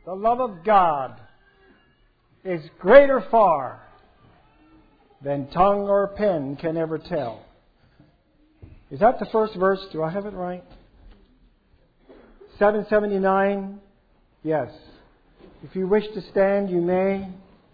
The love of God is greater far than tongue or pen can ever tell. Is that the first verse? Do I have it right? 779? Yes. If you wish to stand, you may.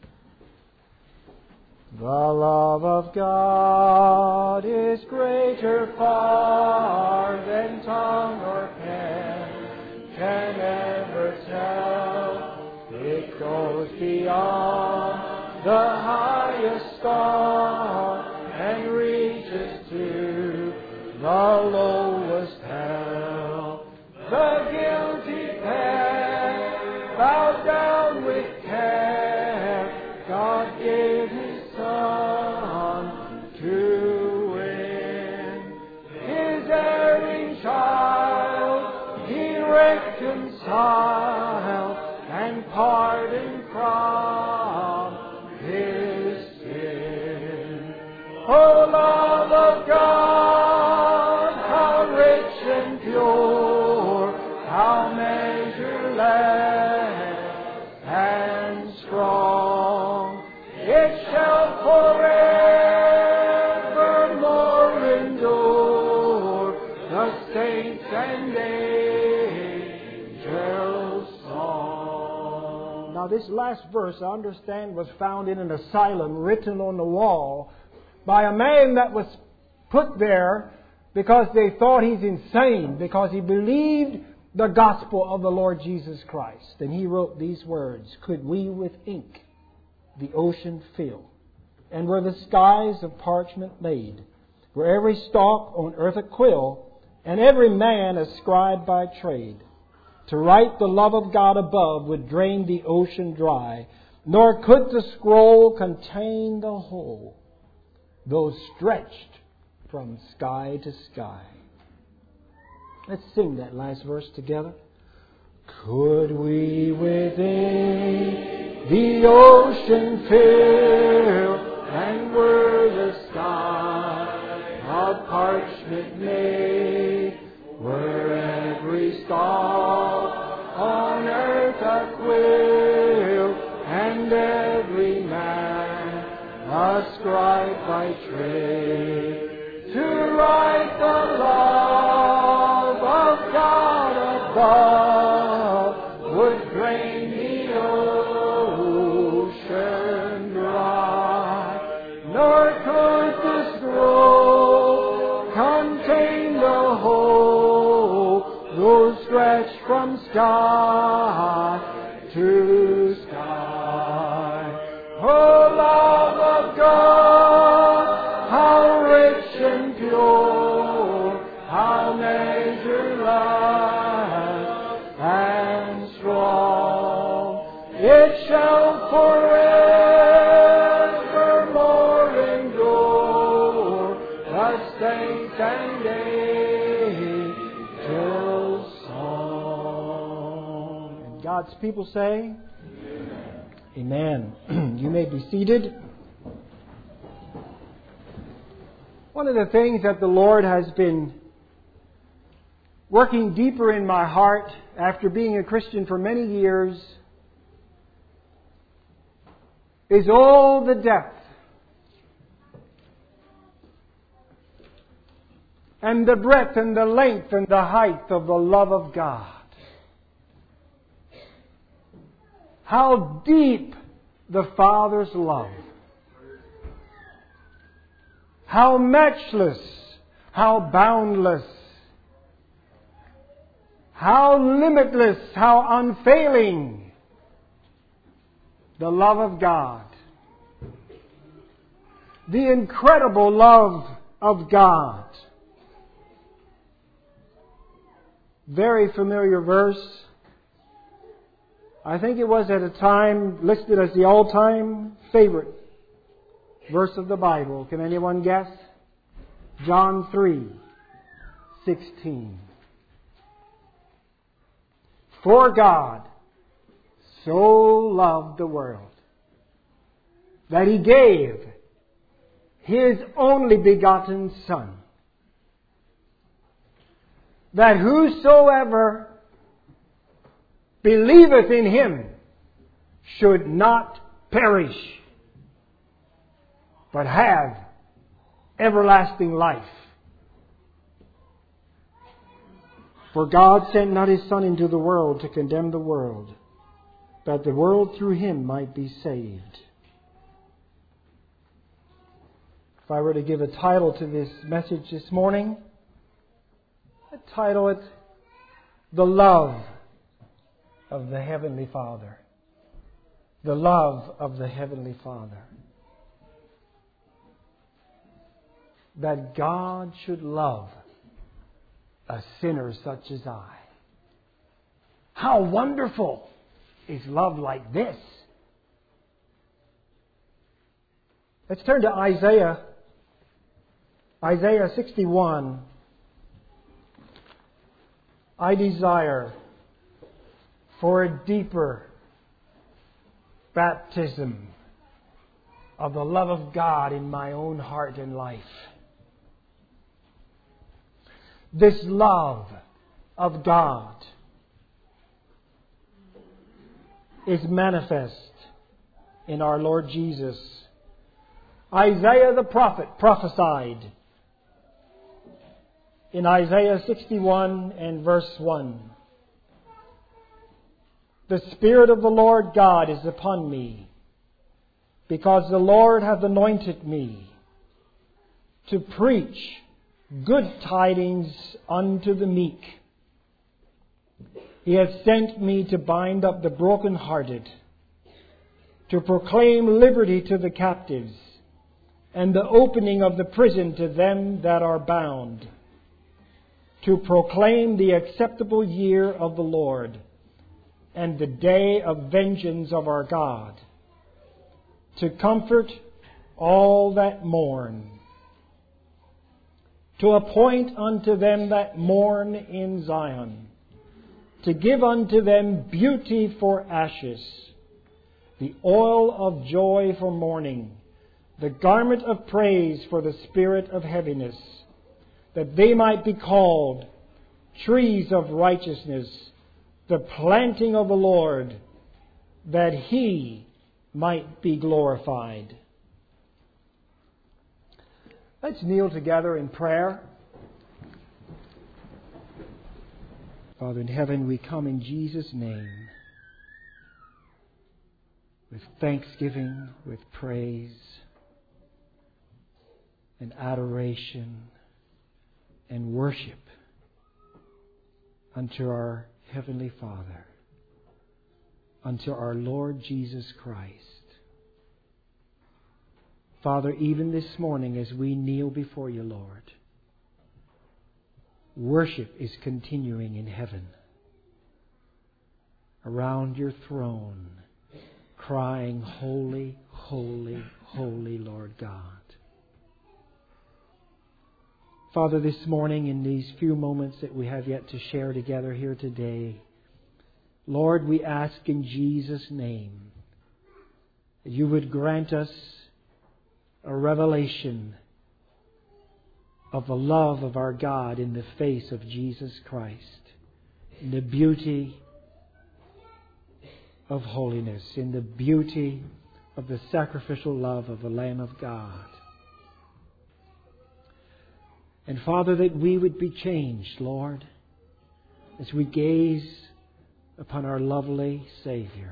The love of God is greater far than tongue or pen can ever tell. It goes beyond the highest star and reaches to the lowest hell. The guilty pair bowed down with care. God gave His Son to win. His erring child He reconciled and pardoned from his sin. Oh, love of God, how rich and pure, how measureless and strong, it shall forevermore endure the saints and angels' song. Now this last verse, I understand, was found in an asylum written on the wall by a man that was put there because they thought he's insane, because he believed the gospel of the Lord Jesus Christ. And he wrote these words: could we with ink the ocean fill, and were the skies of parchment made, were every stalk on earth a quill, and every man a scribe by trade, to write the love of God above would drain the ocean dry, nor could the scroll contain the whole, though stretched from sky to sky. Let's sing that last verse together. Could we within the ocean fill, and were the sky of parchment made, were every stalk on earth a quill, and every man a scribe by trade, to write the love of God above would drain the ocean dry, nor could the scroll contain the whole, though stretched from sky to sky. Oh, love of God, how rich and pure, how measureless and strong, it shall forevermore endure the saints and angels' song. And God's people say, Amen. You may be seated. One of the things that the Lord has been working deeper in my heart after being a Christian for many years is all the depth and the breadth and the length and the height of the love of God. How deep the Father's love. How matchless, how boundless, how limitless, how unfailing the love of God. The incredible love of God. Very familiar verse. I think it was at a time listed as the all-time favorite verse of the Bible. Can anyone guess? John 3:16. For God so loved the world that He gave His only begotten Son, that whosoever believeth in Him should not perish, but have everlasting life. For God sent not His Son into the world to condemn the world, but the world through Him might be saved. If I were to give a title to this message this morning, I'd title it, The Love of the Heavenly Father. The love of the Heavenly Father. That God should love a sinner such as I. How wonderful is love like this? Let's turn to Isaiah. Isaiah 61. I desire for a deeper baptism of the love of God in my own heart and life. This love of God is manifest in our Lord Jesus. Isaiah the prophet prophesied in Isaiah 61 and verse 1. The Spirit of the Lord God is upon me, because the Lord hath anointed me to preach good tidings unto the meek. He hath sent me to bind up the brokenhearted, to proclaim liberty to the captives, and the opening of the prison to them that are bound, to proclaim the acceptable year of the Lord, and the day of vengeance of our God, to comfort all that mourn, to appoint unto them that mourn in Zion, to give unto them beauty for ashes, the oil of joy for mourning, the garment of praise for the spirit of heaviness, that they might be called trees of righteousness, the planting of the Lord, that He might be glorified. Let's kneel together in prayer. Father in heaven, we come in Jesus' name with thanksgiving, with praise and adoration and worship unto our Heavenly Father, unto our Lord Jesus Christ. Father, even this morning as we kneel before you, Lord, worship is continuing in heaven around your throne, crying, Holy, holy, holy Lord God. Father, this morning in these few moments that we have yet to share together here today, Lord, we ask in Jesus' name that you would grant us a revelation of the love of our God in the face of Jesus Christ, in the beauty of holiness, in the beauty of the sacrificial love of the Lamb of God. And Father, that we would be changed, Lord, as we gaze upon our lovely Savior.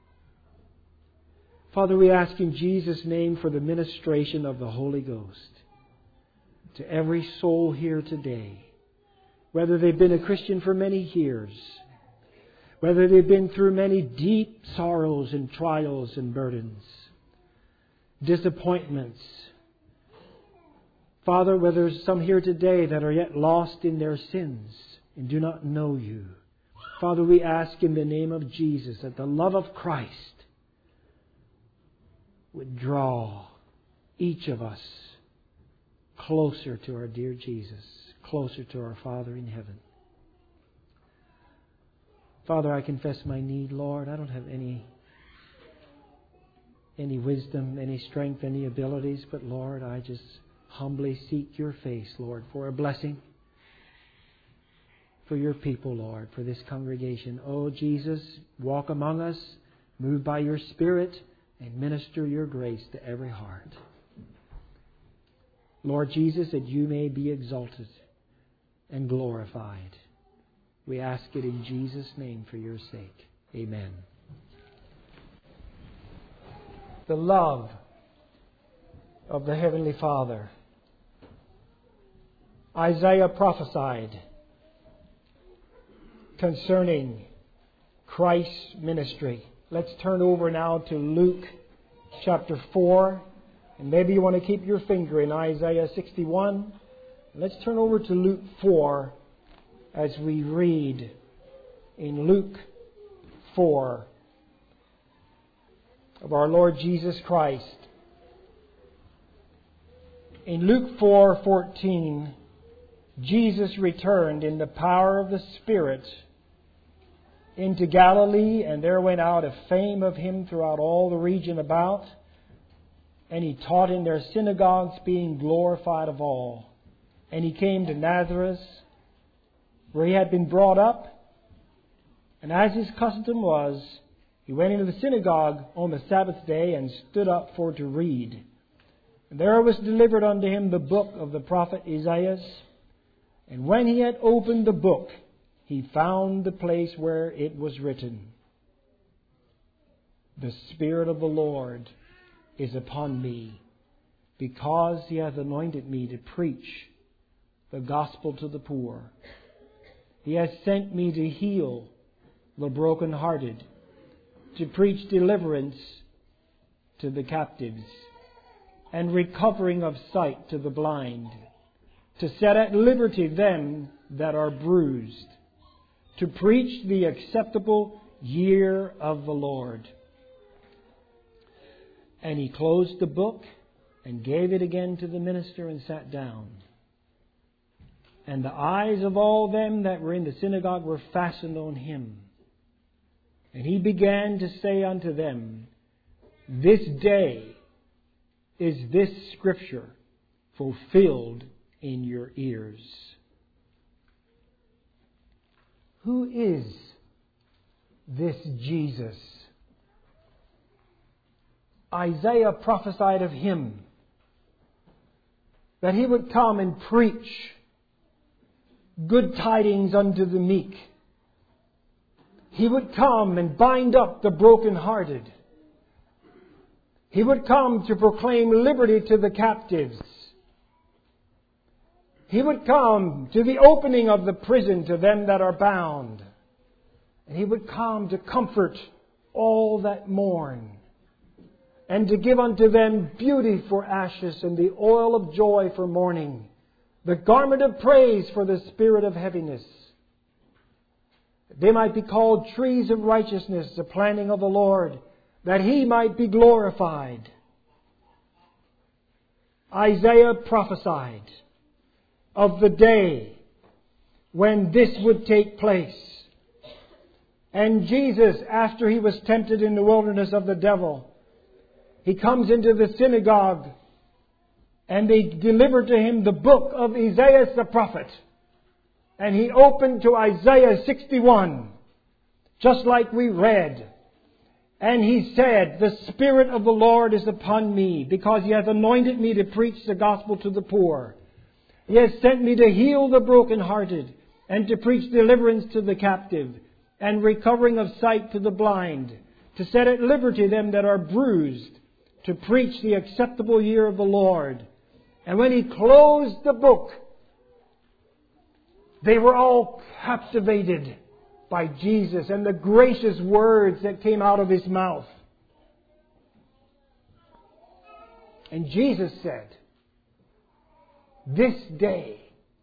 Father, we ask in Jesus' name for the ministration of the Holy Ghost to every soul here today, whether they've been a Christian for many years, whether they've been through many deep sorrows and trials and burdens, disappointments. Father, whether there's some here today that are yet lost in their sins and do not know you, Father, we ask in the name of Jesus that the love of Christ would draw each of us closer to our dear Jesus, closer to our Father in heaven. Father, I confess my need, Lord. I don't have any wisdom, any strength, any abilities, but Lord, I just humbly seek your face, Lord, for a blessing. for your people, Lord, for this congregation. Oh, Jesus, walk among us, move by your Spirit, and minister your grace to every heart. Lord Jesus, that you may be exalted and glorified. We ask it in Jesus' name for your sake. Amen. The love of the Heavenly Father. Isaiah prophesied concerning Christ's ministry. Let's turn over now to Luke chapter 4. And maybe you want to keep your finger in Isaiah 61. Let's turn over to Luke 4 as we read in Luke 4 of our Lord Jesus Christ. In Luke 4:14, Jesus returned in the power of the Spirit into Galilee, and there went out a fame of Him throughout all the region about. And He taught in their synagogues, being glorified of all. And He came to Nazareth, where He had been brought up. And as His custom was, He went into the synagogue on the Sabbath day and stood up for to read. And there was delivered unto Him the book of the prophet Isaiah. And when He had opened the book, He found the place where it was written, The Spirit of the Lord is upon me, because He hath anointed me to preach the gospel to the poor. He has sent me to heal the brokenhearted, to preach deliverance to the captives, and recovering of sight to the blind, to set at liberty them that are bruised, to preach the acceptable year of the Lord. And He closed the book and gave it again to the minister and sat down. And the eyes of all them that were in the synagogue were fastened on Him. And He began to say unto them, This day is this Scripture fulfilled in your ears. Who is this Jesus? Isaiah prophesied of Him that He would come and preach good tidings unto the meek. He would come and bind up the brokenhearted. He would come to proclaim liberty to the captives. He would come to the opening of the prison to them that are bound. And He would come to comfort all that mourn, and to give unto them beauty for ashes, and the oil of joy for mourning, the garment of praise for the spirit of heaviness. They might be called trees of righteousness, the planting of the Lord, that He might be glorified. Isaiah prophesied of the day when this would take place. And Jesus, after He was tempted in the wilderness of the devil, He comes into the synagogue, and they deliver to Him the book of Isaiah the prophet. And He opened to Isaiah 61, just like we read. And He said, The Spirit of the Lord is upon me, because He hath anointed me to preach the gospel to the poor. He has sent me to heal the brokenhearted, and to preach deliverance to the captive, and recovering of sight to the blind, to set at liberty them that are bruised, to preach the acceptable year of the Lord. And when He closed the book, they were all captivated by Jesus and the gracious words that came out of His mouth. And Jesus said, This day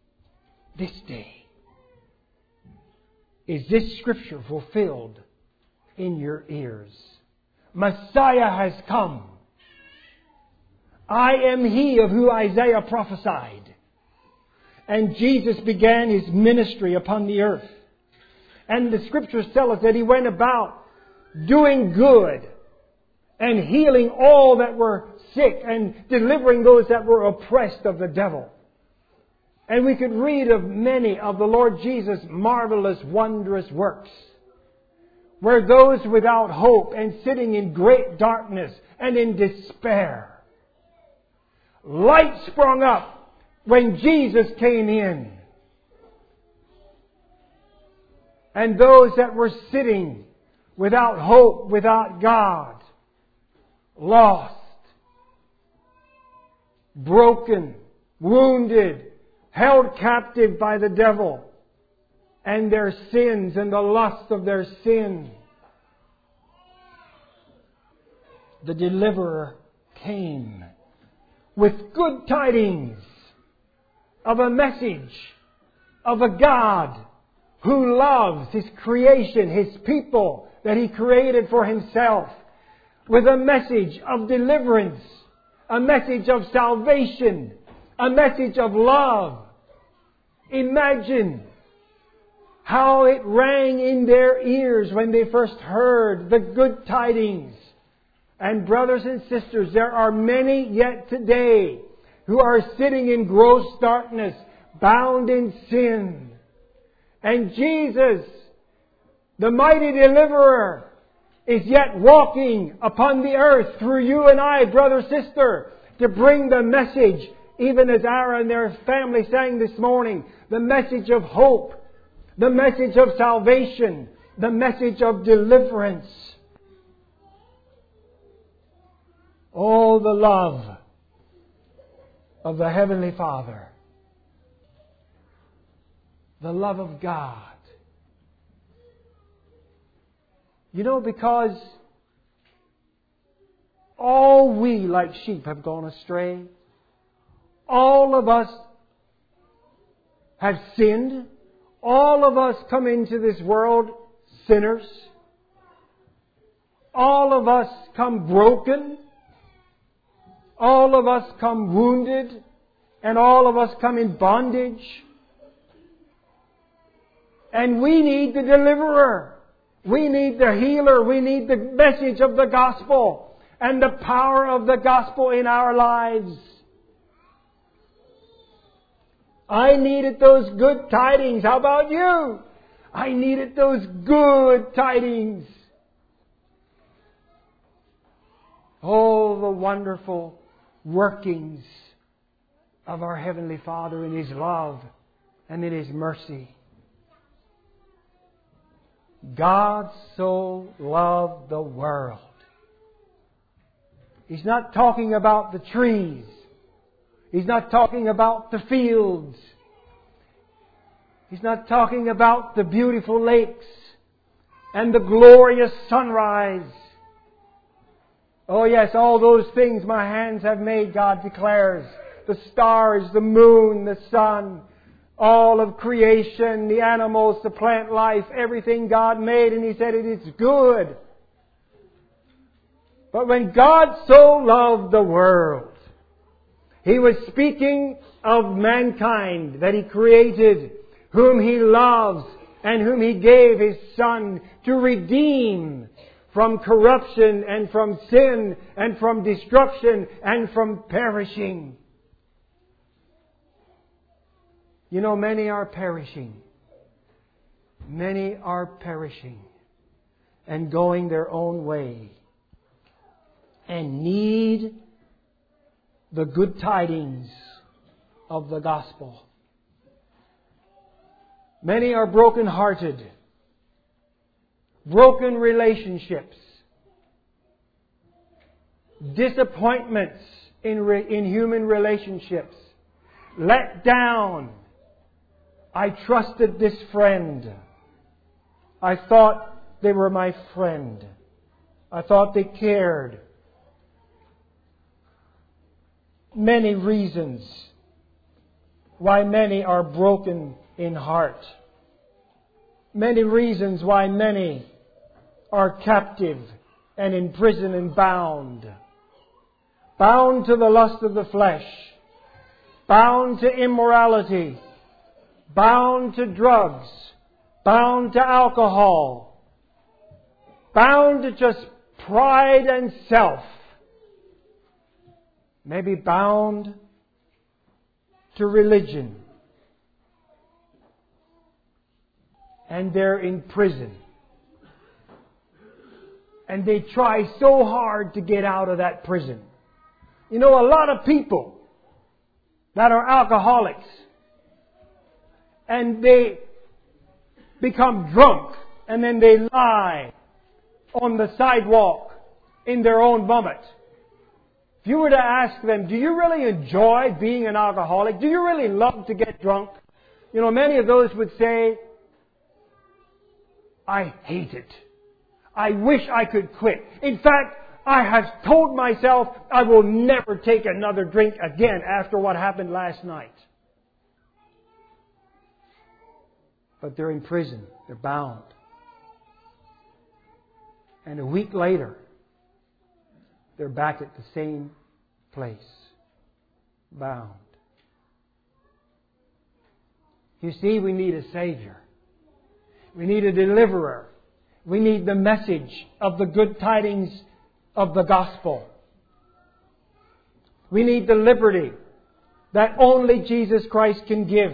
is this Scripture fulfilled in your ears. Messiah has come. I am He of who Isaiah prophesied. And Jesus began His ministry upon the earth. And the Scriptures tell us that He went about doing good and healing all that were sick and delivering those that were oppressed of the devil. And we could read of many of the Lord Jesus' marvelous, wondrous works, where those without hope and sitting in great darkness and in despair, light sprung up when Jesus came in. And those that were sitting without hope, without God, lost, broken, wounded, held captive by the devil and their sins and the lust of their sin. The Deliverer came with good tidings of a message of a God who loves His creation, His people that He created for Himself, with a message of deliverance, a message of salvation, a message of love. Imagine how it rang in their ears when they first heard the good tidings. And brothers and sisters, there are many yet today who are sitting in gross darkness, bound in sin. And Jesus, the mighty Deliverer, is yet walking upon the earth through you and I, brother, sister, to bring the message, even as Aaron and their family sang this morning, the message of hope, the message of salvation, the message of deliverance. Oh, the love of the Heavenly Father. The love of God. You know, because all we like sheep have gone astray. All of us have sinned. All of us come into this world sinners. All of us come broken. All of us come wounded. And all of us come in bondage. And we need the Deliverer. We need the Healer. We need the message of the Gospel and the power of the Gospel in our lives. I needed those good tidings. How about you? I needed those good tidings. Oh, the wonderful workings of our Heavenly Father in His love and in His mercy. God so loved the world. He's not talking about the trees. He's not talking about the fields. He's not talking about the beautiful lakes and the glorious sunrise. Oh yes, all those things my hands have made, God declares. The stars, the moon, the sun, all of creation, the animals, the plant life, everything God made, and He said it is good. But when God so loved the world, He was speaking of mankind that He created, whom He loves and whom He gave His Son to redeem from corruption and from sin and from destruction and from perishing. You know, many are perishing. Many are perishing and going their own way and need the good tidings of the gospel. Many are broken-hearted, broken relationships, disappointments in human relationships, let down. I trusted this friend. I thought they were my friend. I thought they cared. Many reasons why many are broken in heart. Many reasons why many are captive and in prison and bound. Bound to the lust of the flesh. Bound to immorality. Bound to drugs. Bound to alcohol. Bound to just pride and self. Maybe bound to religion. and they're in prison. And they try so hard to get out of that prison. You know, a lot of people that are alcoholics, and they become drunk, and then they lie on the sidewalk in their own vomit. If you were to ask them, do you really enjoy being an alcoholic? Do you really love to get drunk? You know, many of those would say, I hate it. I wish I could quit. In fact, I have told myself I will never take another drink again after what happened last night. But they're in prison. They're bound. And a week later, they're back at the same place. Bound. You see, we need a Savior. We need a deliverer. We need the message of the good tidings of the gospel. We need the liberty that only Jesus Christ can give.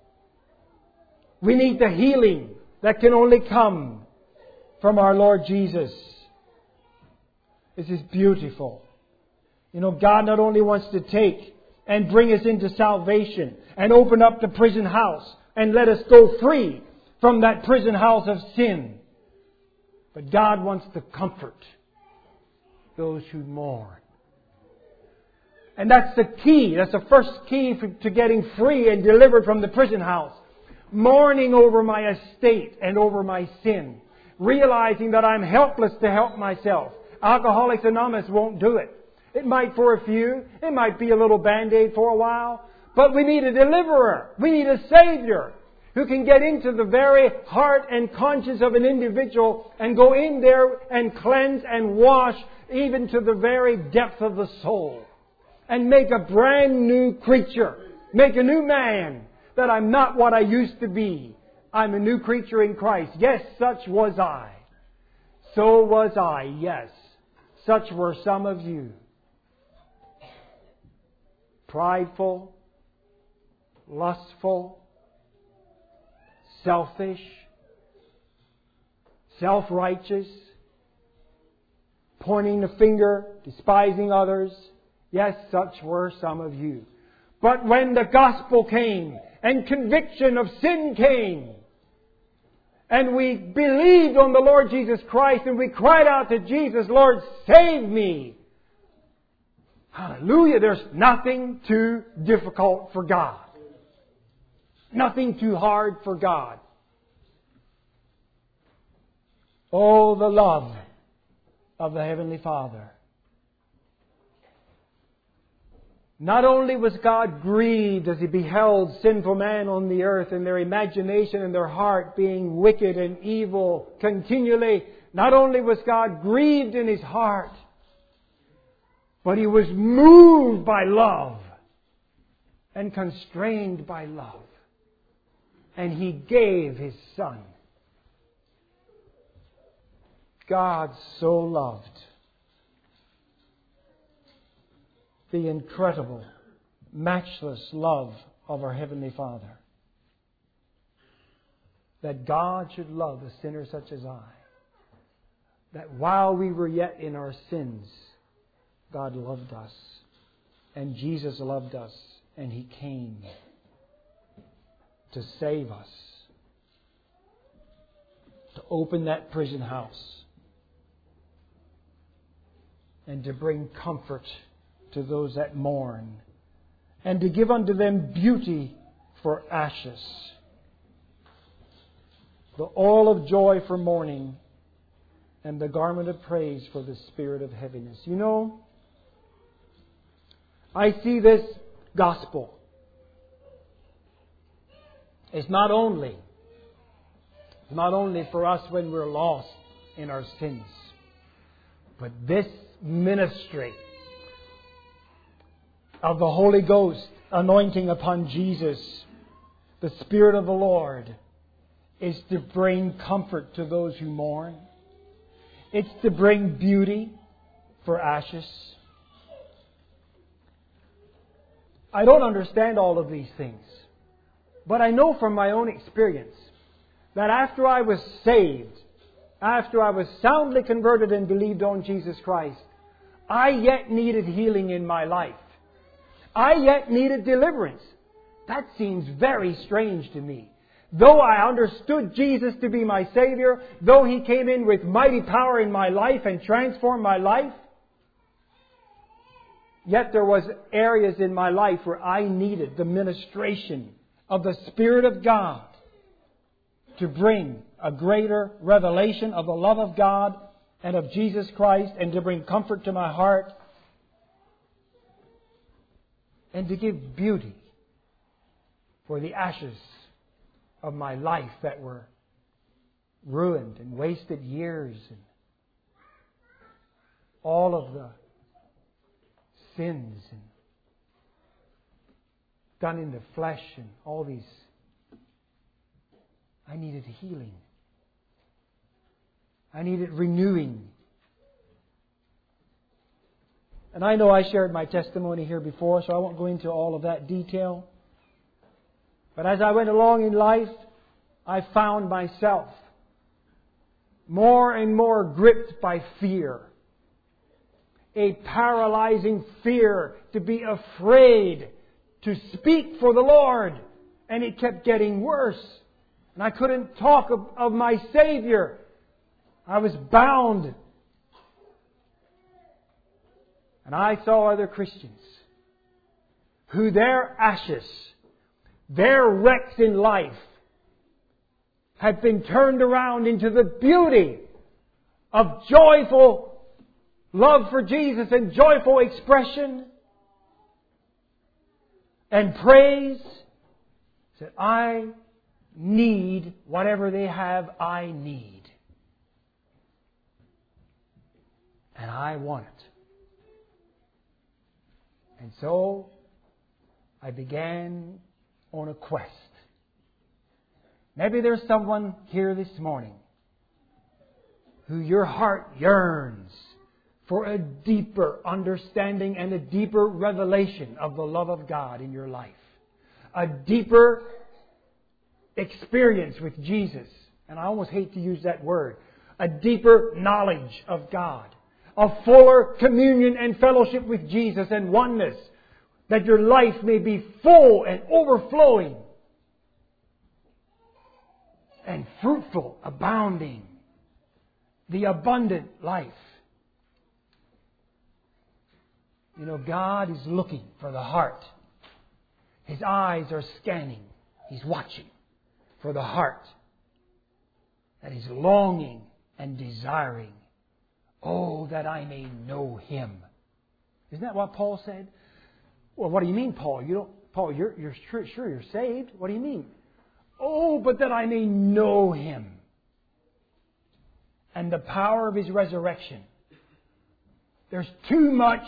We need the healing that can only come from our Lord Jesus. This is beautiful. You know, God not only wants to take and bring us into salvation and open up the prison house and let us go free from that prison house of sin, but God wants to comfort those who mourn. And that's the key. That's the first key to getting free and delivered from the prison house. Mourning over my estate and over my sin. Realizing that I'm helpless to help myself. Alcoholics Anonymous won't do it. It might for a few. It might be a little Band-Aid for a while. But we need a deliverer. We need a Savior who can get into the very heart and conscience of an individual and go in there and cleanse and wash even to the very depth of the soul. And make a brand new creature. Make a new man. That I'm not what I used to be. I'm a new creature in Christ. Yes, such was I. So was I, yes. Such were some of you. Prideful, lustful, selfish, self-righteous, pointing the finger, despising others. Yes, such were some of you. But when the gospel came and conviction of sin came, and we believed on the Lord Jesus Christ and we cried out to Jesus, Lord, save me. Hallelujah. There's nothing too difficult for God. Nothing too hard for God. Oh, the love of the Heavenly Father. Not only was God grieved as He beheld sinful man on the earth and their imagination and their heart being wicked and evil continually, not only was God grieved in His heart, but He was moved by love and constrained by love. And He gave His Son. God so loved the incredible, matchless love of our Heavenly Father, that God should love a sinner such as I. That while we were yet in our sins, God loved us. And Jesus loved us. And He came to save us. To open that prison house. And to bring comfort to those that mourn, and to give unto them beauty for ashes, the oil of joy for mourning, and the garment of praise for the spirit of heaviness. You know, I see this gospel is not only for us when we're lost in our sins, but this ministry of the Holy Ghost anointing upon Jesus, the Spirit of the Lord, is to bring comfort to those who mourn. It's to bring beauty for ashes. I don't understand all of these things, but I know from my own experience that after I was saved, after I was soundly converted and believed on Jesus Christ, I yet needed healing in my life. I yet needed deliverance. That seems very strange to me. Though I understood Jesus to be my Savior, though He came in with mighty power in my life and transformed my life, yet there was areas in my life where I needed the ministration of the Spirit of God to bring a greater revelation of the love of God and of Jesus Christ, and to bring comfort to my heart, and to give beauty for the ashes of my life that were ruined and wasted years, and all of the sins and done in the flesh and all these. I needed healing. I needed renewing. And I know I shared my testimony here before, so I won't go into all of that detail. But as I went along in life, I found myself more and more gripped by fear. A paralyzing fear to be afraid to speak for the Lord. And it kept getting worse. And I couldn't talk of my Savior. I was bound. And I saw other Christians who their ashes, their wrecks in life, had been turned around into the beauty of joyful love for Jesus and joyful expression and praise. Said, I need whatever they have, I need. And I want it. And so I began on a quest. Maybe there's someone here this morning who your heart yearns for a deeper understanding and a deeper revelation of the love of God in your life. A deeper experience with Jesus. And I almost hate to use that word. A deeper knowledge of God. A fuller communion and fellowship with Jesus and oneness. That your life may be full and overflowing. And fruitful, abounding. The abundant life. You know, God is looking for the heart. His eyes are scanning. He's watching for the heart that is longing and desiring. Oh, that I may know Him. Isn't that what Paul said? Well, what do you mean, Paul? Paul, you're sure you're saved. What do you mean? Oh, but that I may know Him and the power of His resurrection. There's too much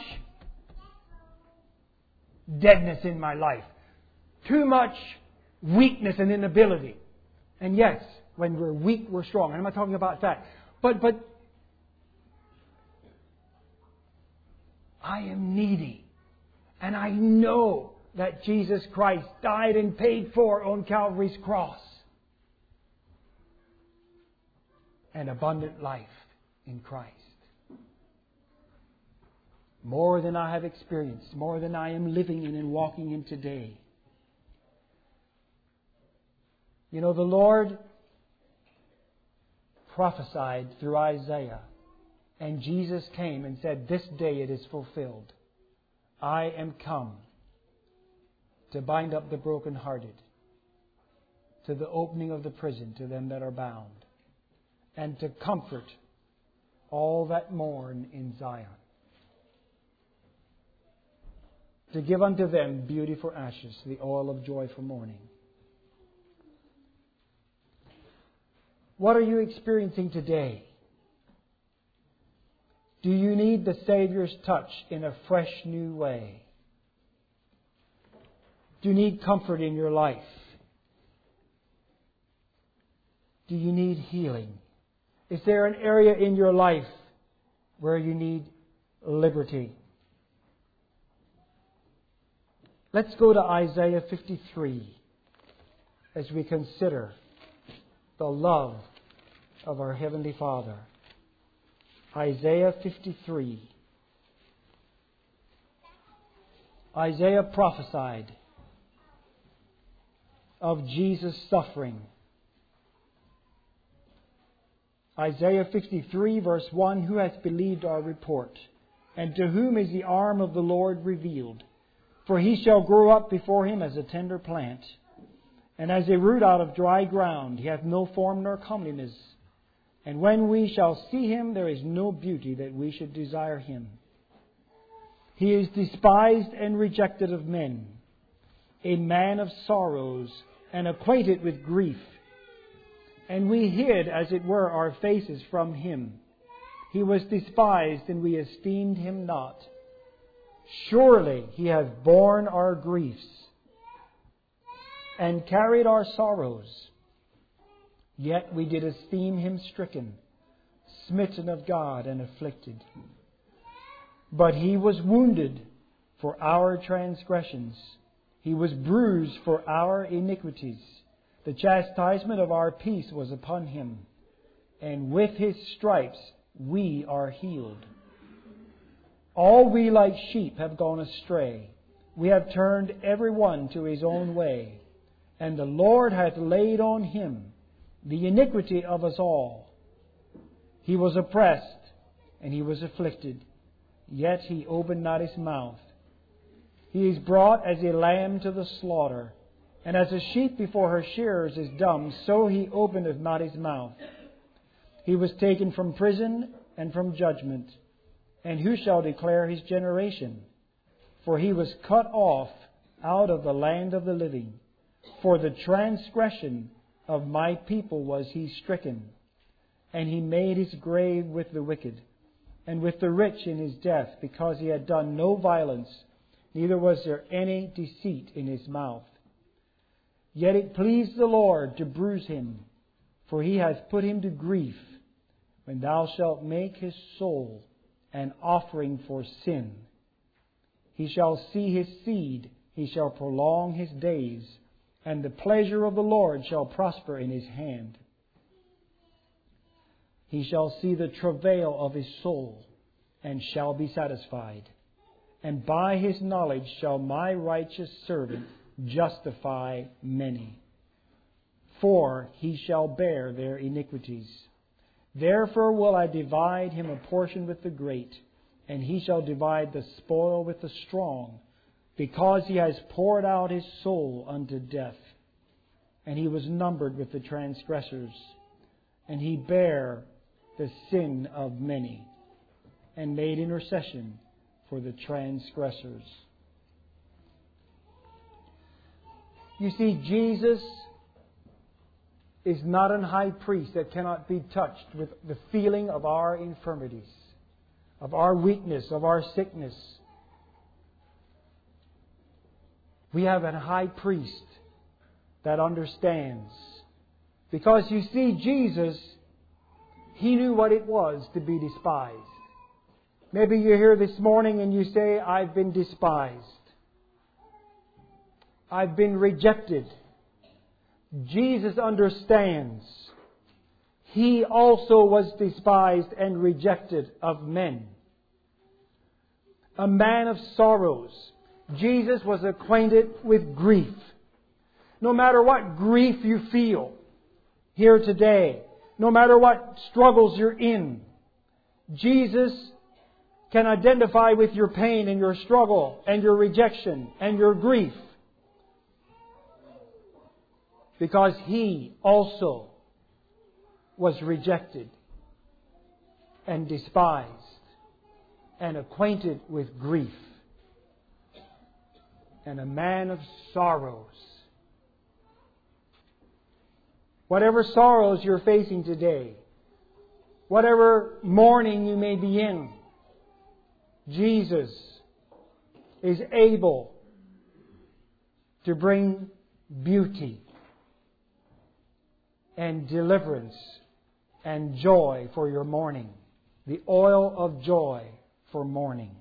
deadness in my life. Too much weakness and inability. And yes, when we're weak, we're strong. And I'm not talking about that. But I am needy. And I know that Jesus Christ died and paid for on Calvary's cross. An abundant life in Christ. More than I have experienced. More than I am living in and walking in today. You know, the Lord prophesied through Isaiah. And Jesus came and said, this day it is fulfilled. I am come to bind up the brokenhearted, to the opening of the prison to them that are bound, and to comfort all that mourn in Zion, to give unto them beauty for ashes, the oil of joy for mourning. What are you experiencing today? Do you need the Savior's touch in a fresh new way? Do you need comfort in your life? Do you need healing? Is there an area in your life where you need liberty? Let's go to Isaiah 53 as we consider the love of our Heavenly Father. Isaiah 53. Isaiah prophesied of Jesus' suffering. Isaiah 53 verse 1, Who hath believed our report? And to whom is the arm of the Lord revealed? For he shall grow up before him as a tender plant, and as a root out of dry ground. He hath no form nor comeliness. And when we shall see him, there is no beauty that we should desire him. He is despised and rejected of men, a man of sorrows, and acquainted with grief. And we hid, as it were, our faces from him. He was despised, and we esteemed him not. Surely he hath borne our griefs, and carried our sorrows. Yet we did esteem him stricken, smitten of God, and afflicted. But he was wounded for our transgressions. He was bruised for our iniquities. The chastisement of our peace was upon him, and with his stripes we are healed. All we like sheep have gone astray. We have turned every one to his own way. And the Lord hath laid on him the iniquity of us all. He was oppressed, and he was afflicted, yet he opened not his mouth. He is brought as a lamb to the slaughter, and as a sheep before her shearers is dumb, so he openeth not his mouth. He was taken from prison and from judgment. And who shall declare his generation? For he was cut off out of the land of the living. For the transgression of my people was he stricken. And he made his grave with the wicked, and with the rich in his death, because he had done no violence, neither was there any deceit in his mouth. Yet it pleased the Lord to bruise him, for he hath put him to grief. When thou shalt make his soul an offering for sin, he shall see his seed, he shall prolong his days, and the pleasure of the Lord shall prosper in his hand. He shall see the travail of his soul, and shall be satisfied. And by his knowledge shall my righteous servant justify many, for he shall bear their iniquities. Therefore will I divide him a portion with the great, and he shall divide the spoil with the strong, because he has poured out his soul unto death. And he was numbered with the transgressors, and he bare the sin of many, and made intercession for the transgressors. You see, Jesus is not an high priest that cannot be touched with the feeling of our infirmities, of our weakness, of our sickness. We have a high priest that understands. Because you see, Jesus, He knew what it was to be despised. Maybe you're here this morning and you say, I've been despised. I've been rejected. Jesus understands. He also was despised and rejected of men. A man of sorrows. Jesus was acquainted with grief. No matter what grief you feel here today, no matter what struggles you're in, Jesus can identify with your pain and your struggle and your rejection and your grief. Because He also was rejected and despised and acquainted with grief, and a man of sorrows. Whatever sorrows you're facing today, whatever mourning you may be in, Jesus is able to bring beauty and deliverance and joy for your mourning. The oil of joy for mourning.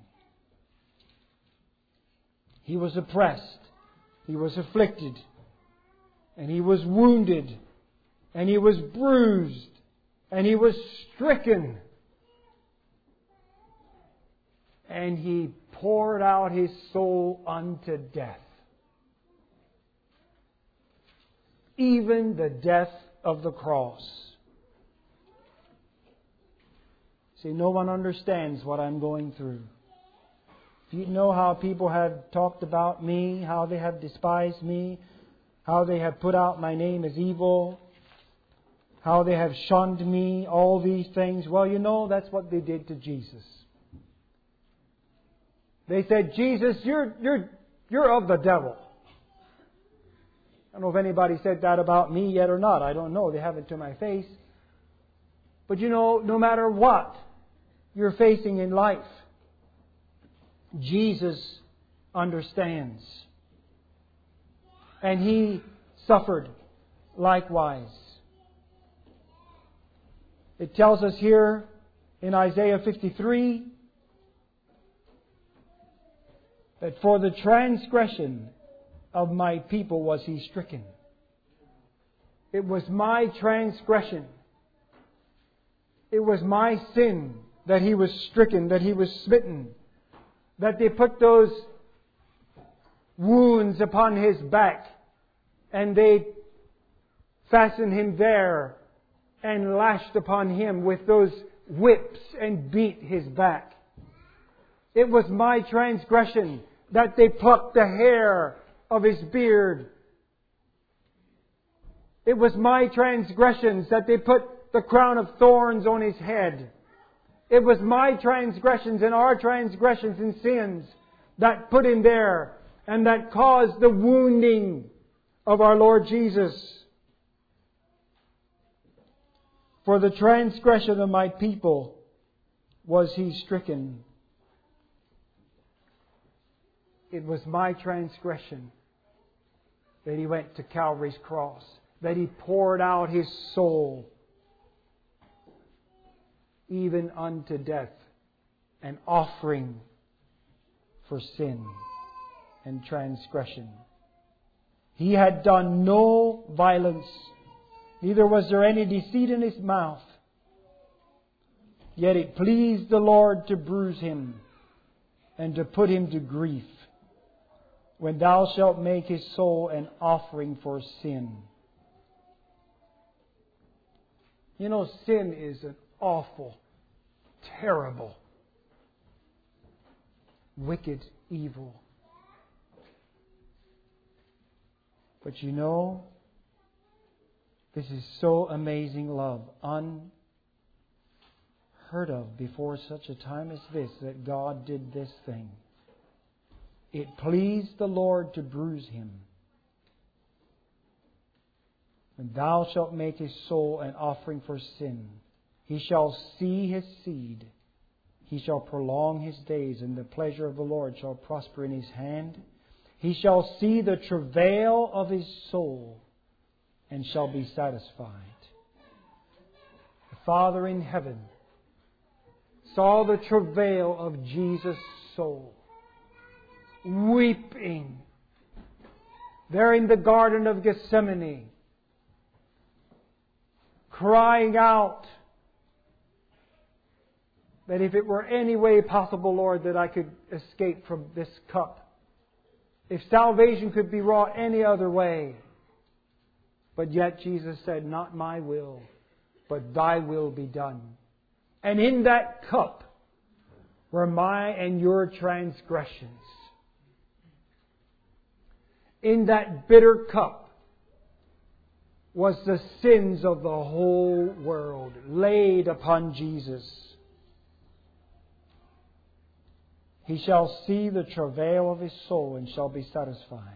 He was oppressed. He was afflicted. And He was wounded and He was bruised, and He was stricken, and He poured out His soul unto death. Even the death of the cross. See, no one understands what I'm going through. If you know how people have talked about me, how they have despised me, how they have put out my name as evil, how they have shunned me, all these things, well, you know that's what they did to Jesus. They said, Jesus, you're of the devil. I don't know if anybody said that about me yet or not. I don't know. They haven't to my face. But you know, no matter what you're facing in life, Jesus understands. And He suffered likewise. It tells us here in Isaiah 53 that for the transgression of my people was He stricken. It was my transgression. It was my sin that He was stricken, that He was smitten, that they put those wounds upon His back and they fastened Him there and lashed upon Him with those whips and beat His back. It was my transgression that they plucked the hair of His beard. It was my transgressions that they put the crown of thorns on His head. It was my transgressions and our transgressions and sins that put Him there and that caused the wounding of our Lord Jesus. For the transgression of my people was He stricken. It was my transgression that He went to Calvary's cross, that He poured out His soul even unto death, an offering for sin and transgression. He had done no violence, neither was there any deceit in His mouth. Yet it pleased the Lord to bruise Him and to put Him to grief. When Thou shalt make His soul an offering for sin. You know, sin is an awful, terrible, wicked evil. But you know, this is so amazing love, unheard of before such a time as this, that God did this thing. It pleased the Lord to bruise Him. When Thou shalt make His soul an offering for sin, He shall see His seed. He shall prolong His days, and the pleasure of the Lord shall prosper in His hand. He shall see the travail of His soul, and shall be satisfied. The Father in heaven saw the travail of Jesus' soul, weeping there in the Garden of Gethsemane, crying out that if it were any way possible, Lord, that I could escape from this cup. If salvation could be wrought any other way. But yet Jesus said, not my will, but Thy will be done. And in that cup were my and your transgressions. In that bitter cup was the sins of the whole world laid upon Jesus. He shall see the travail of His soul and shall be satisfied.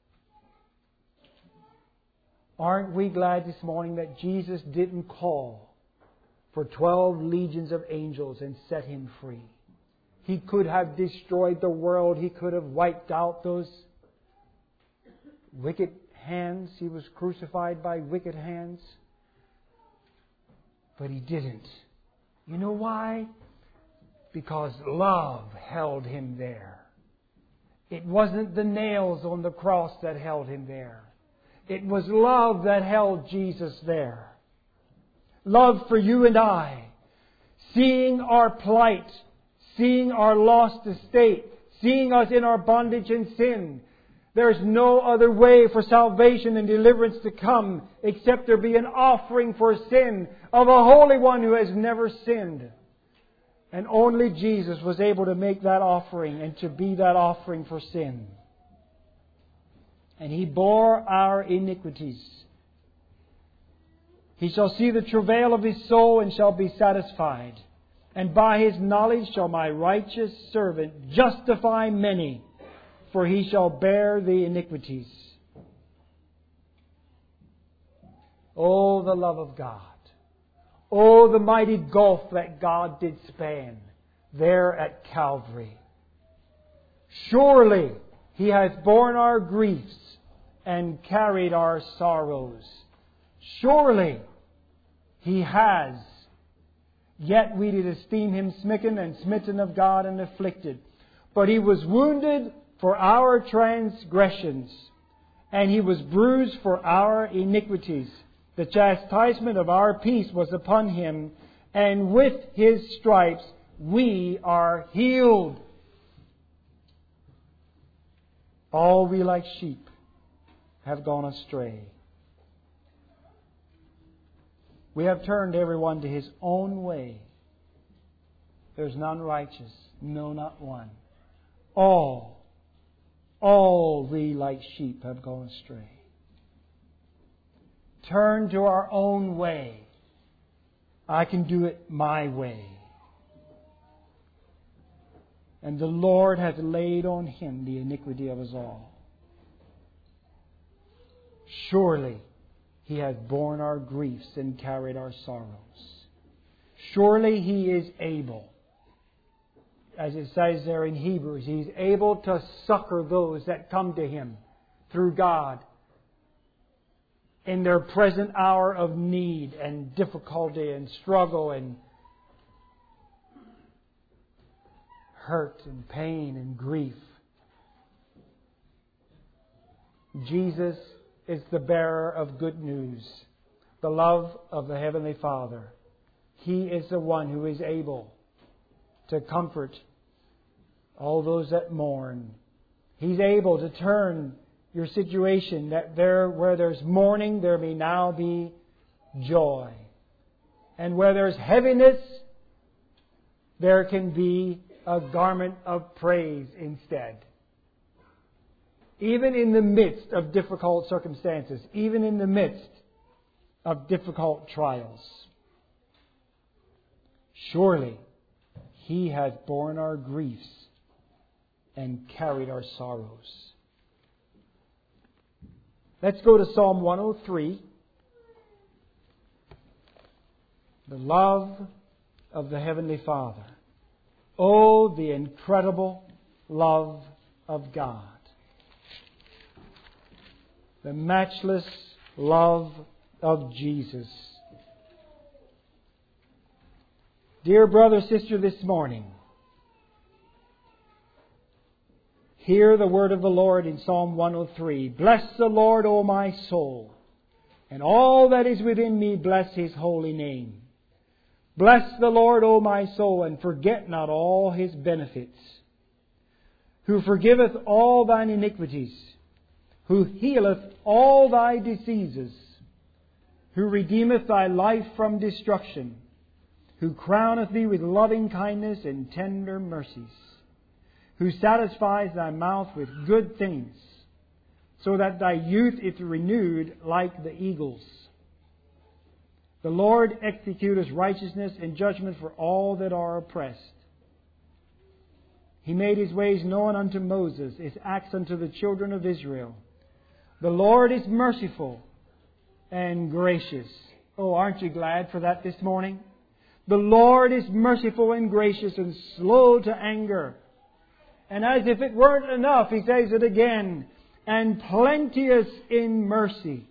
Aren't we glad this morning that Jesus didn't call for 12 legions of angels and set Him free? He could have destroyed the world. He could have wiped out those wicked hands. He was crucified by wicked hands. But He didn't. You know why? Because love held Him there. It wasn't the nails on the cross that held Him there. It was love that held Jesus there. Love for you and I. Seeing our plight, seeing our lost estate, seeing us in our bondage and sin. There's no other way for salvation and deliverance to come except there be an offering for sin of a Holy One who has never sinned. And only Jesus was able to make that offering and to be that offering for sin. And He bore our iniquities. He shall see the travail of His soul and shall be satisfied. And by His knowledge shall my righteous servant justify many, for he shall bear the iniquities. Oh, the love of God. Oh, the mighty gulf that God did span there at Calvary. Surely He has borne our griefs and carried our sorrows. Surely He has. Yet we did esteem Him smitten and smitten of God and afflicted. But He was wounded for our transgressions, and He was bruised for our iniquities. The chastisement of our peace was upon Him, and with His stripes we are healed. All we like sheep have gone astray. We have turned everyone to his own way. There's none righteous, no, not one. All we like sheep have gone astray. Turn to our own way. I can do it my way. And the Lord hath laid on Him the iniquity of us all. Surely He has borne our griefs and carried our sorrows. Surely He is able. As it says there in Hebrews, He's able to succor those that come to Him through God in their present hour of need and difficulty and struggle and hurt and pain and grief. Jesus is the bearer of good news, the love of the Heavenly Father. He is the one who is able to comfort all those that mourn. He's able to turn your situation that where there's mourning, there may now be joy. And where there's heaviness, there can be a garment of praise instead. Even in the midst of difficult circumstances, even in the midst of difficult trials. Surely He has borne our griefs and carried our sorrows. Let's go to Psalm 103. The love of the Heavenly Father. Oh, the incredible love of God. The matchless love of Jesus. Dear brother, sister, this morning, hear the word of the Lord in Psalm 103. Bless the Lord, O my soul, and all that is within me, bless His holy name. Bless the Lord, O my soul, and forget not all His benefits, who forgiveth all thine iniquities, who healeth all thy diseases, who redeemeth thy life from destruction, who crowneth thee with loving kindness and tender mercies, who satisfies thy mouth with good things, so that thy youth is renewed like the eagles. The Lord executeth righteousness and judgment for all that are oppressed. He made His ways known unto Moses, His acts unto the children of Israel. The Lord is merciful and gracious. Oh, aren't you glad for that this morning? The Lord is merciful and gracious and slow to anger. And as if it weren't enough, He says it again, and plenteous in mercy.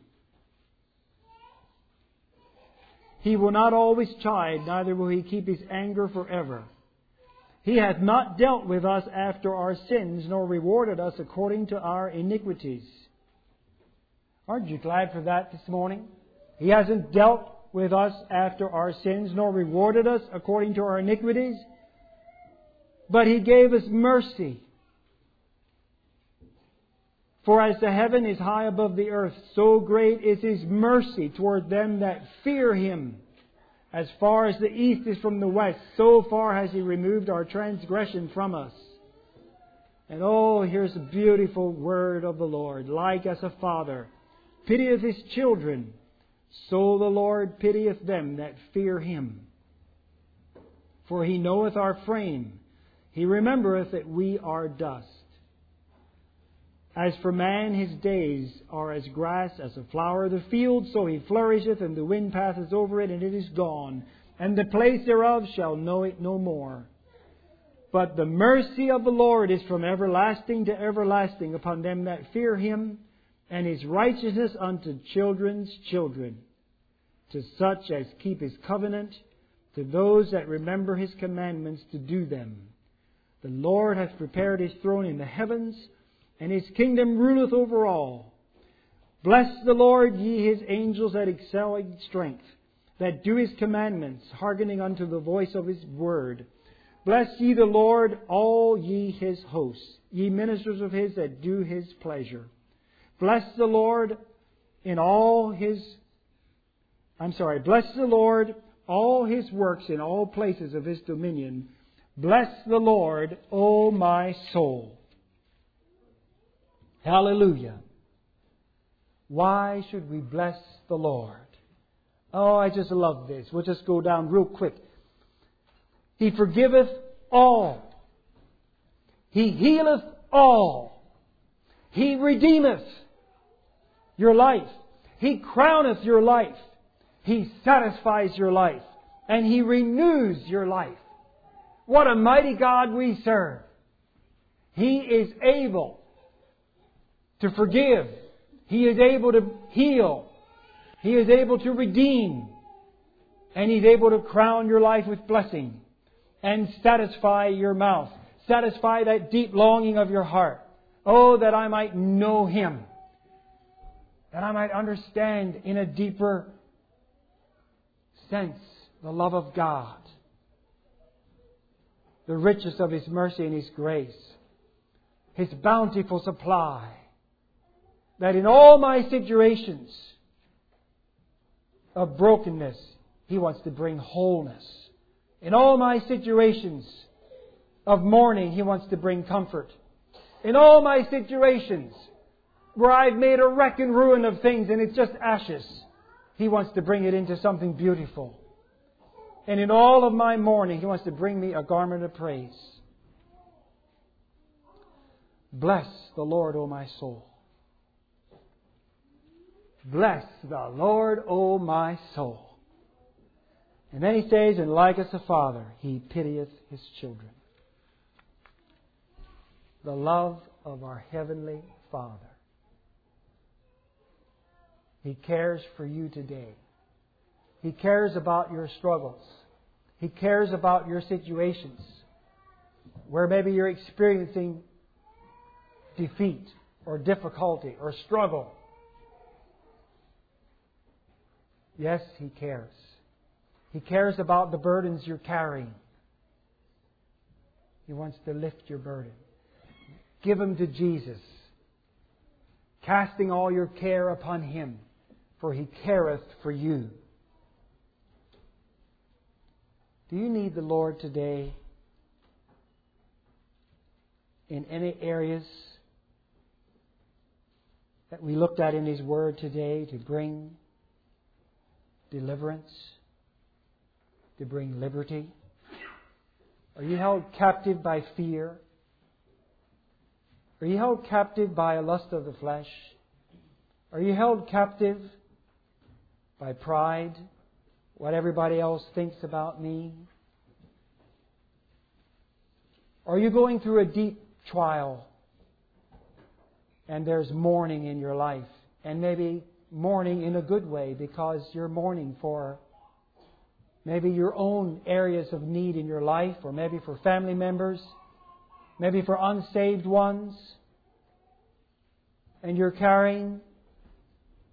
He will not always chide, neither will He keep His anger forever. He hath not dealt with us after our sins, nor rewarded us according to our iniquities. Aren't you glad for that this morning? He hasn't dealt with us after our sins, nor rewarded us according to our iniquities, but He gave us mercy. For as the heaven is high above the earth, so great is His mercy toward them that fear Him. As far as the east is from the west, so far has He removed our transgression from us. And oh, here's a beautiful word of the Lord. Like as a father pitieth his children, so the Lord pitieth them that fear Him. For He knoweth our frame. He remembereth that we are dust. As for man, his days are as grass, as a flower of the field, so he flourisheth, and the wind passeth over it, and it is gone, and the place thereof shall know it no more. But the mercy of the Lord is from everlasting to everlasting upon them that fear Him, and His righteousness unto children's children, to such as keep His covenant, to those that remember His commandments to do them. The Lord hath prepared His throne in the heavens, and His kingdom ruleth over all. Bless the Lord, ye His angels that excel in strength, that do His commandments, hearkening unto the voice of His word. Bless ye the Lord, all ye His hosts, ye ministers of His that do His pleasure. Bless the Lord bless the Lord, all His works in all places of His dominion. Bless the Lord, O my soul. Hallelujah. Why should we bless the Lord? Oh, I just love this. We'll just go down real quick. He forgiveth all. He healeth all. He redeemeth your life. He crowneth your life. He satisfies your life. And He renews your life. What a mighty God we serve. He is able to forgive. He is able to heal. He is able to redeem. And He's able to crown your life with blessing and satisfy your mouth. Satisfy that deep longing of your heart. Oh, that I might know Him. That I might understand in a deeper sense the love of God. The riches of His mercy and His grace. His bountiful supply. That in all my situations of brokenness, He wants to bring wholeness. In all my situations of mourning, He wants to bring comfort. In all my situations where I've made a wreck and ruin of things and it's just ashes, He wants to bring it into something beautiful. And in all of my mourning, He wants to bring me a garment of praise. Bless the Lord, O my soul. Bless the Lord, O my soul. And then He says, and like as a father, He pitieth His children. The love of our Heavenly Father. He cares for you today. He cares about your struggles. He cares about your situations where maybe you're experiencing defeat or difficulty or struggle. Yes, He cares. He cares about the burdens you're carrying. He wants to lift your burden. Give them to Jesus, casting all your care upon Him, for He careth for you. Do you need the Lord today in any areas that we looked at in His Word today to bring deliverance, to bring liberty? Are you held captive by fear? Are you held captive by a lust of the flesh? Are you held captive by pride? What everybody else thinks about me? Are you going through a deep trial and there's mourning in your life? And maybe mourning in a good way because you're mourning for maybe your own areas of need in your life, or maybe for family members, maybe for unsaved ones. And you're carrying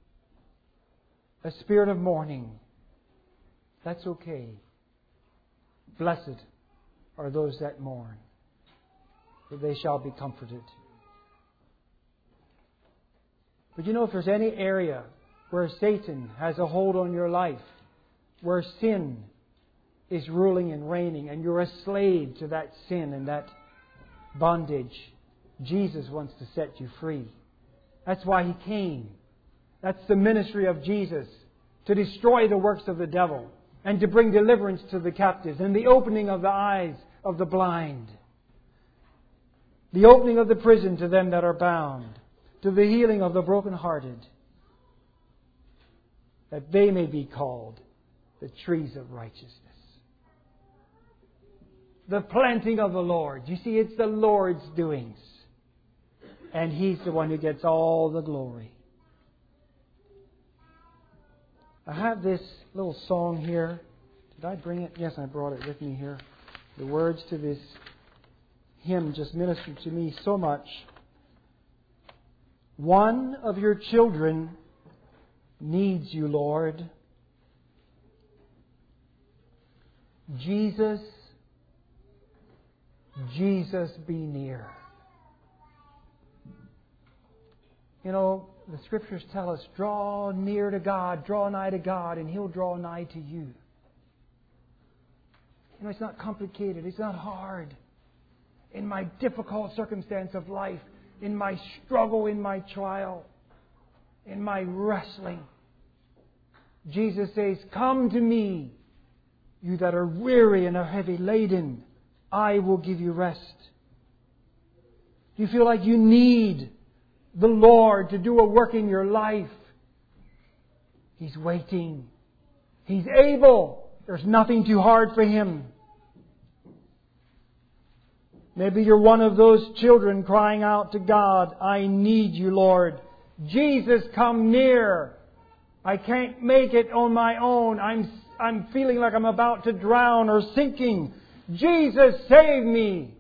a spirit of mourning. That's okay. Blessed are those that mourn, for they shall be comforted. But you know, if there's any area where Satan has a hold on your life, where sin is ruling and reigning, and you're a slave to that sin and that bondage, Jesus wants to set you free. That's why He came. That's the ministry of Jesus, to destroy the works of the devil and to bring deliverance to the captives and the opening of the eyes of the blind, the opening of the prison to them that are bound, to the healing of the brokenhearted, that they may be called the trees of righteousness. The planting of the Lord. You see, it's the Lord's doings. And He's the one who gets all the glory. I have this little song here. Did I bring it? Yes, I brought it with me here. The words to this hymn just ministered to me so much. One of your children needs you, Lord. Jesus, Jesus be near. You know, the Scriptures tell us, draw near to God, draw nigh to God, and He'll draw nigh to you. You know, it's not complicated. It's not hard. In my difficult circumstance of life, in my struggle, in my trial, in my wrestling, Jesus says, come to me, you that are weary and are heavy laden. I will give you rest. Do you feel like you need the Lord to do a work in your life? He's waiting. He's able. There's nothing too hard for Him. Maybe you're one of those children crying out to God, I need you, Lord. Jesus, come near. I can't make it on my own. I'm feeling like I'm about to drown or sinking. Jesus, save me.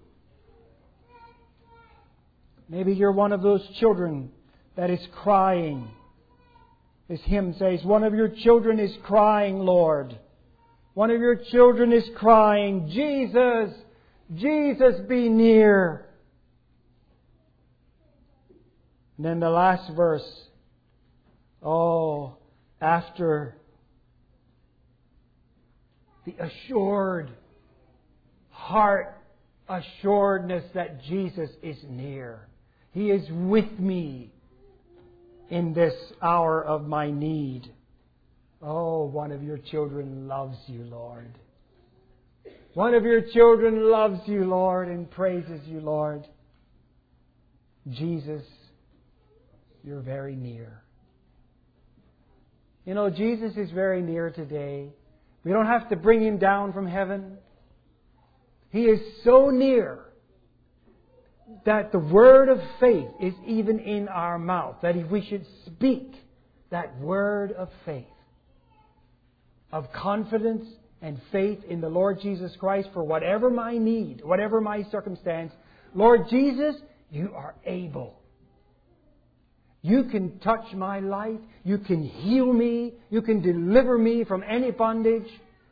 Maybe you're one of those children that is crying. This hymn says, one of your children is crying, Lord. One of your children is crying, Jesus, Jesus be near. And then the last verse, after the assured heart assuredness that Jesus is near. He is with me in this hour of my need. Oh, one of your children loves you, Lord. One of your children loves you, Lord, and praises you, Lord. Jesus, you're very near. You know, Jesus is very near today. We don't have to bring Him down from heaven. He is so near that the word of faith is even in our mouth. That if we should speak that word of faith, of confidence and faith in the Lord Jesus Christ for whatever my need, whatever my circumstance, Lord Jesus, you are able. You can touch my life. You can heal me. You can deliver me from any bondage.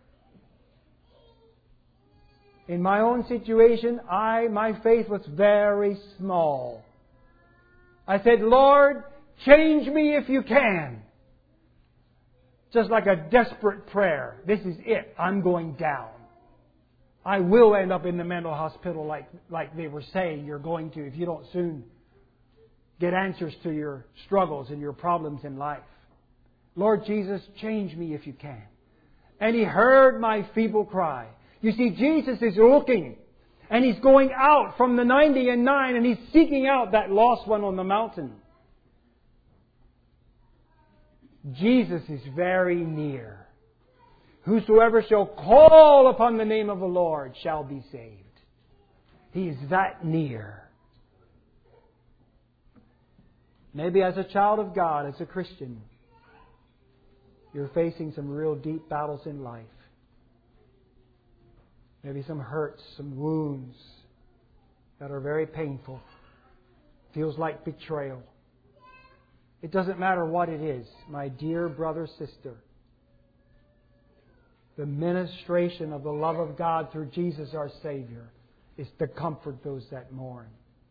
In my own situation, my faith was very small. I said, Lord, change me if you can. Just like a desperate prayer. This is it. I'm going down. I will end up in the mental hospital like they were saying you're going to if you don't soon get answers to your struggles and your problems in life. Lord Jesus, change me if you can. And He heard my feeble cry. You see, Jesus is looking and He's going out from the 99 and He's seeking out that lost one on the mountain. Jesus is very near. Whosoever shall call upon the name of the Lord shall be saved. He is that near. Maybe as a child of God, as a Christian, you're facing some real deep battles in life. Maybe some hurts, some wounds that are very painful. Feels like betrayal. It doesn't matter what it is, my dear brother, sister. The ministration of the love of God through Jesus our Savior is to comfort those that mourn.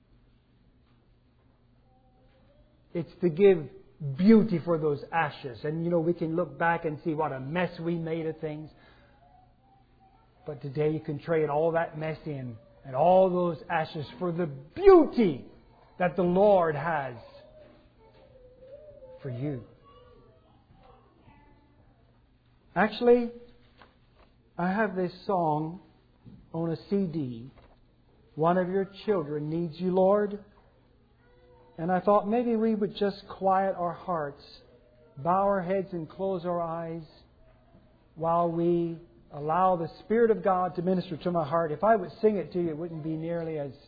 It's to give beauty for those ashes. And we can look back and see what a mess we made of things. But today you can trade all that mess in and all those ashes for the beauty that the Lord has for you. Actually, I have this song on a CD. One of your children needs you, Lord. And I thought maybe we would just quiet our hearts, bow our heads and close our eyes while we allow the Spirit of God to minister to my heart. If I would sing it to you, it wouldn't be nearly as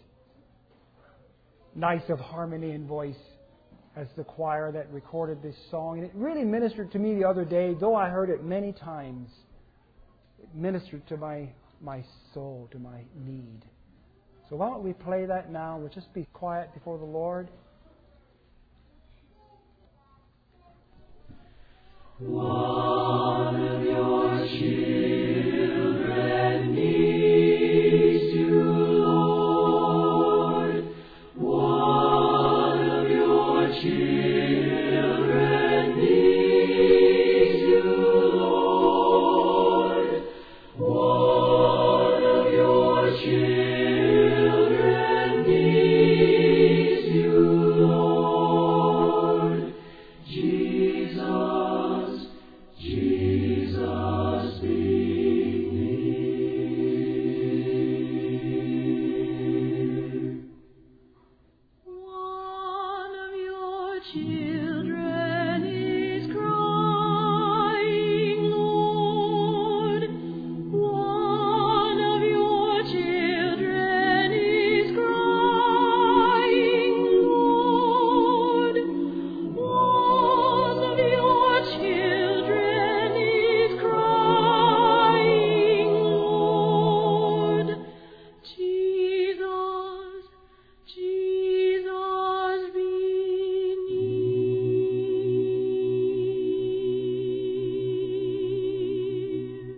nice of harmony and voice as the choir that recorded this song. And it really ministered to me the other day, though I heard it many times. It ministered to my soul, to my need. So why don't we play that now? We'll just be quiet before the Lord. One of your children needs you, Lord. One of your children needs you, Lord. One of your children needs you, Lord. Jesus, be near. One of your children is crying, Lord. One of your children is crying, Lord. One of your children is crying, Lord. Jesus, be near.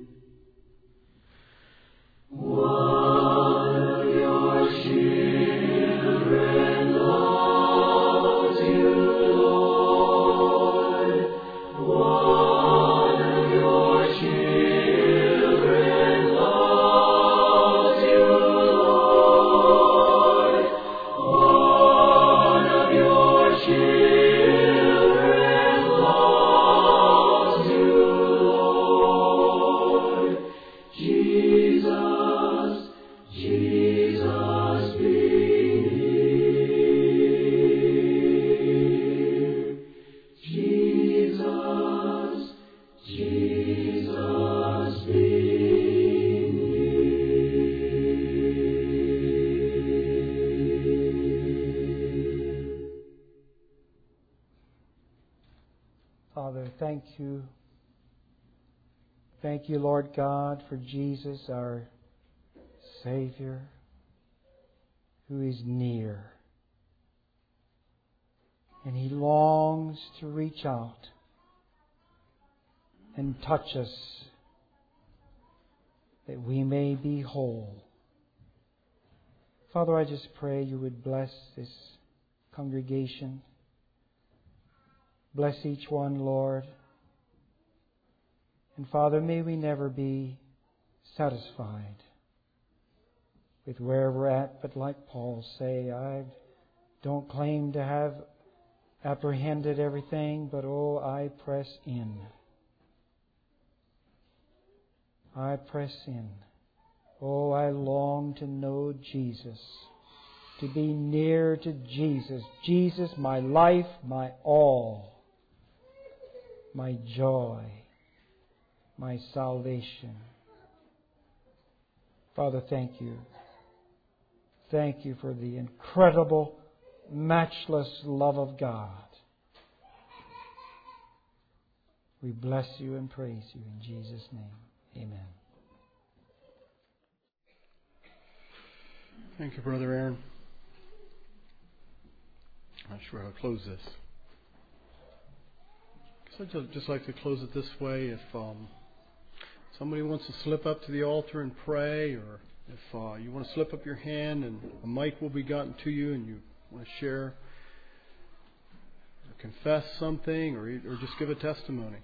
One of your children loves you, Lord. One of your children loves you, Lord. One of your children loves you, Lord. Jesus, be near. Jesus, be near. Father, thank you. Thank you, Lord God, for Jesus, our Savior, who is near. And He longs to reach out and touch us that we may be whole. Father, I just pray you would bless this congregation. Bless each one, Lord. And Father, may we never be satisfied with where we're at, but like Paul say, I don't claim to have apprehended everything, but I press in. I press in. I long to know Jesus, to be near to Jesus. Jesus, my life, my all, my joy, my salvation. Father, thank you. Thank you for the incredible, matchless love of God. We bless you and praise you in Jesus' name. Amen. Thank you, Brother Aaron. I'm not sure how to close this. So I'd just like to close it this way. If somebody wants to slip up to the altar and pray, or if you want to slip up your hand and a mic will be gotten to you and you want to share or confess something or just give a testimony.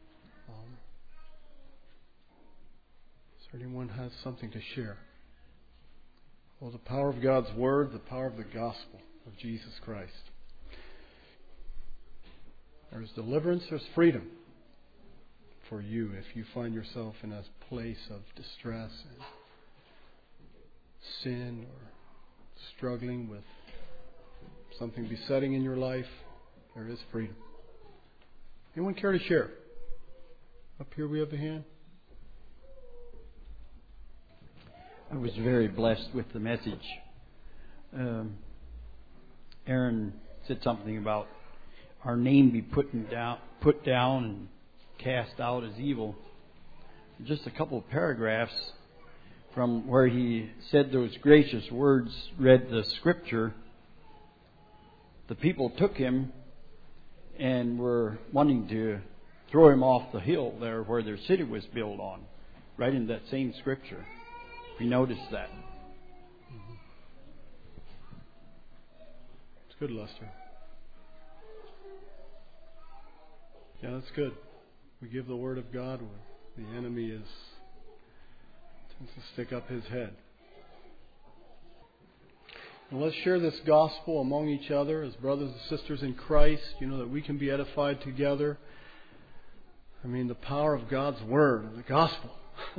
So anyone has something to share. Well, the power of God's Word, the power of the gospel of Jesus Christ. There's deliverance, there's freedom for you if you find yourself in a place of distress and sin or struggling with something besetting in your life. There is freedom. Anyone care to share? Up here we have a hand. I was very blessed with the message. Aaron said something about our name be put down and cast out as evil. Just a couple of paragraphs from where he said those gracious words, read the scripture. The people took him and were wanting to throw him off the hill there where their city was built on, right in that same scripture. We noticed that. It's good, Lester. Yeah, that's good. We give the Word of God where the enemy tends to stick up his head. And let's share this gospel among each other as brothers and sisters in Christ, that we can be edified together. I mean, the power of God's Word and the gospel.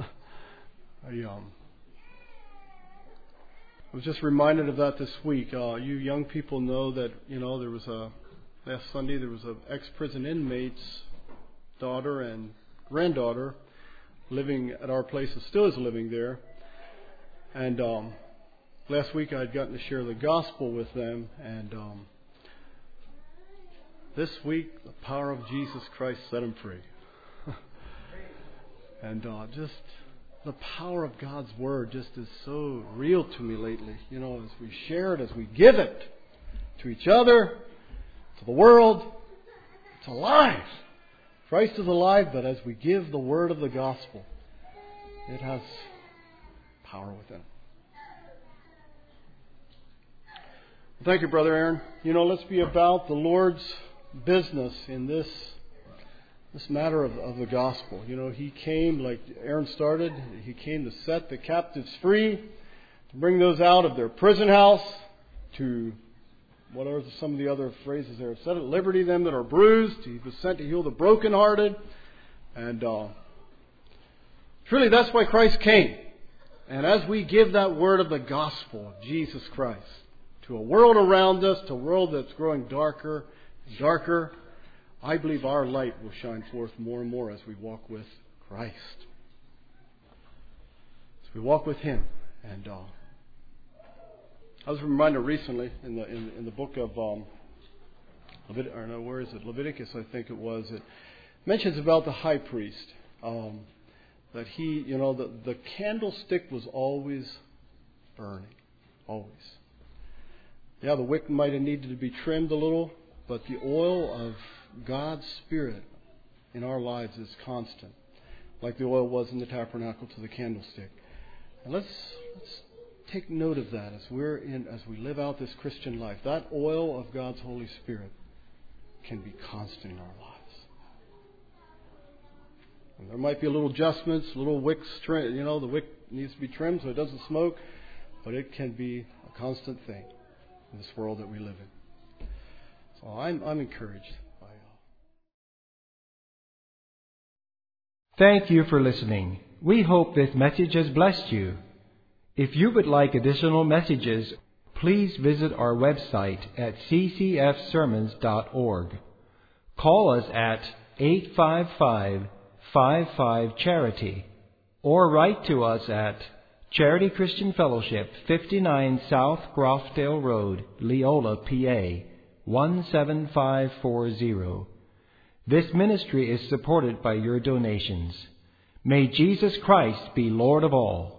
I was just reminded of that this week. You young people know that, there was last Sunday there was an ex-prison inmate's daughter and granddaughter living at our place and still is living there. And last week I had gotten to share the gospel with them. And this week the power of Jesus Christ set them free. And just the power of God's Word just is so real to me lately. As we share it, as we give it to each other, to the world, it's alive. Christ is alive, but as we give the word of the gospel, it has power within it. Thank you, Brother Aaron. Let's be about the Lord's business in this matter of the gospel. He came, like Aaron started, He came to set the captives free, to bring those out of their prison house, to, what are some of the other phrases there? Set at liberty them that are bruised. He was sent to heal the brokenhearted. And truly that's why Christ came. And as we give that word of the gospel of Jesus Christ to a world around us, to a world that's growing darker and darker, I believe our light will shine forth more and more as we walk with Christ. As we walk with Him. And I was reminded recently in the book of Leviticus, I think it was. It mentions about the high priest that he, the candlestick was always burning, always. Yeah, the wick might have needed to be trimmed a little, but the oil of God's Spirit in our lives is constant, like the oil was in the tabernacle to the candlestick. And let's take note of that as we live out this Christian life. That oil of God's Holy Spirit can be constant in our lives. And there might be little adjustments, little wicks, the wick needs to be trimmed so it doesn't smoke, but it can be a constant thing in this world that we live in. So I'm encouraged by Thank you for listening. We hope this message has blessed you. If you would like additional messages, please visit our website at ccfsermons.org. Call us at 855-55-CHARITY or write to us at Charity Christian Fellowship, 59 South Groffdale Road, Leola, PA, 17540. This ministry is supported by your donations. May Jesus Christ be Lord of all.